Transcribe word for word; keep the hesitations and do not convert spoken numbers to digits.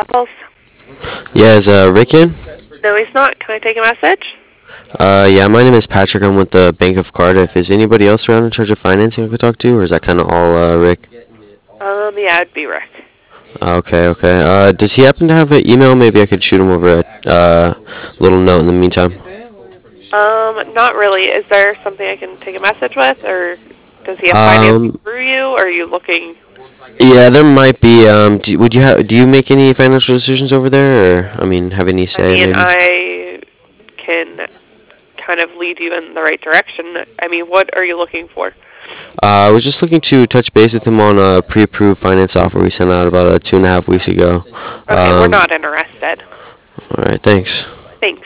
office? Yeah, is uh, Rick in? No, he's not. Can I take a message? Uh, yeah, my name is Patrick. I'm with the Bank of Cardiff. Is anybody else around in charge of financing I could talk to, or is that kind of all uh, Rick? Um, yeah, it'd be Rick. Okay, okay. Uh, does he happen to have an email? Maybe I could shoot him over a uh, little note in the meantime. Um, not really. Is there something I can take a message with, or does he have financing Um, through you, or are you looking? yeah, there might be. Um, do, would you have? Do you make any financial decisions over there, or I mean, have any I say mean, maybe? I can kind of lead you in the right direction. I mean, what are you looking for? Uh, I was just looking to touch base with him on a pre-approved finance offer we sent out about uh, two and a half weeks ago. Okay, we're Um, not interested. all right, thanks. Thanks.